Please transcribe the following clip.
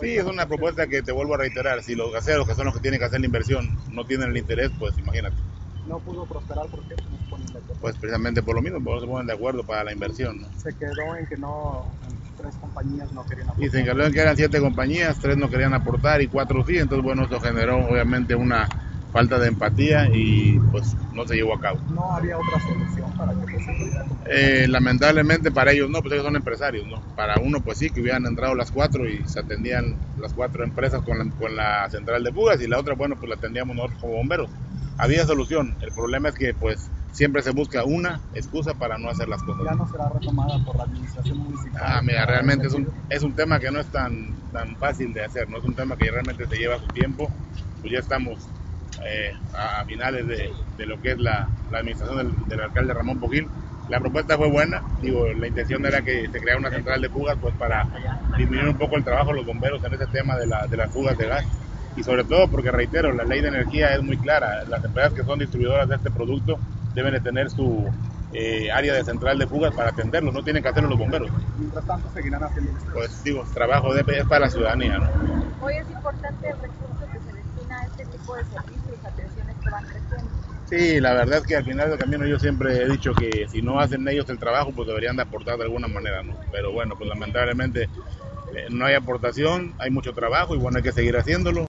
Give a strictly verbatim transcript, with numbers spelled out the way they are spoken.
Sí, es una propuesta que te vuelvo a reiterar. Si los gaseros, que son los que tienen que hacer la inversión, no tienen el interés, pues imagínate. No pudo prosperar porque no se ponen de acuerdo. Pues precisamente por lo mismo, porque no se ponen de acuerdo para la inversión, ¿no? Se quedó en que no, en tres compañías no querían Y aportar. se encargó en que eran siete compañías, tres no querían aportar y cuatro sí, entonces bueno, eso generó obviamente una falta de empatía y pues no se llevó a cabo. No había otra solución para que pues, se pudiera completar. Eh, lamentablemente para ellos no, pues ellos son empresarios, ¿no? Para uno pues sí, que hubieran entrado las cuatro y se atendían las cuatro empresas con la, con la central de fugas y la otra, bueno, pues la atendíamos nosotros como bomberos. Había solución, el problema es que pues siempre se busca una excusa para no hacer las cosas. Ya no será retomada por la administración municipal. Ah, mira, realmente es un, es un tema que no es tan, tan fácil de hacer, no es un tema que realmente te lleva su tiempo, pues ya estamos eh, a finales de, de lo que es la, la administración del, del alcalde Ramón Pujil. La propuesta fue buena, digo, la intención era que se creara una central de fugas pues para disminuir un poco el trabajo de los bomberos en ese tema de, la, de las fugas de gas y sobre todo porque reitero, la ley de energía es muy clara, las empresas que son distribuidoras de este producto deben de tener su eh, área de central de fugas para atenderlos, no tienen que hacerlo los bomberos. Mientras tanto seguirán haciendo ustedes. Pues digo, trabajo de, es para la ciudadanía, ¿no? Hoy es importante el recurso que se destina a este tipo de servicios y atenciones que van creciendo. Sí, la verdad es que al final del camino yo siempre he dicho que si no hacen ellos el trabajo, pues deberían de aportar de alguna manera, ¿no? Pero bueno, pues lamentablemente eh, no hay aportación, hay mucho trabajo y bueno, hay que seguir haciéndolo.